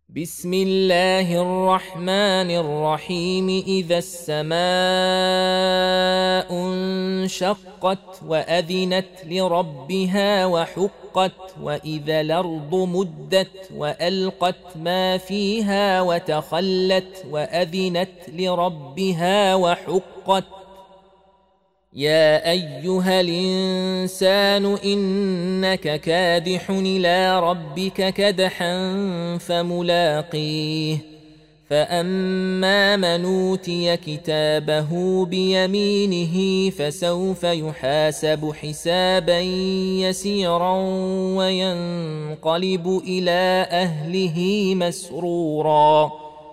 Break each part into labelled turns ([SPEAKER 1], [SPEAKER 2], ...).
[SPEAKER 1] بسم الله الرحمن الرحيم. إذا السماء انشقت وأذنت لربها وحقت وإذا الأرض مدت وألقت ما فيها وتخلت وأذنت لربها وحقت. يا أيها الإنسان إنك كادح إلى ربك كدحا فملاقيه. فأما من أوتي كتابه بيمينه فسوف يحاسب حسابا يسيرا وينقلب إلى أهله مسرورا.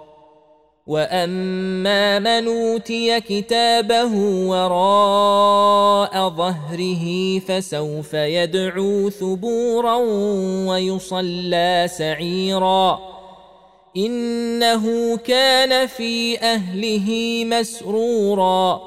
[SPEAKER 1] وأما من أوتي كتابه وراء ظهره فسوف يدعو ثبورا ويصلى سعيرا. إنه كان في أهله مسرورا.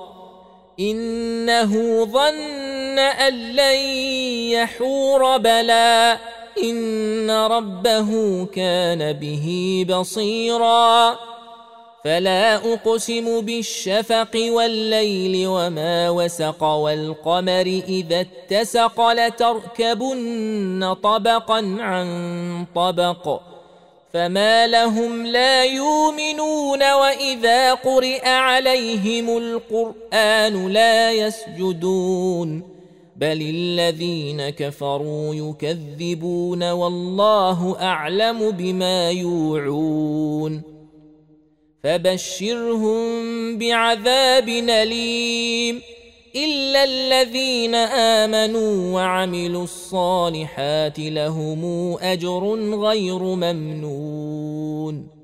[SPEAKER 1] إنه ظن أن لن يحور بلى إن ربه كان به بصيرا. فلا أقسم بالشفق والليل وما وسق والقمر إذا اتسق لتركبن طبقا عن طبق فما لهم لا يؤمنون وإذا قرئ عليهم القرآن لا يسجدون بل الذين كفروا يكذبون والله أعلم بما يوعون. فبشرهم بعذاب أليم إلا الذين آمنوا وعملوا الصالحات لهم أجر غير ممنون.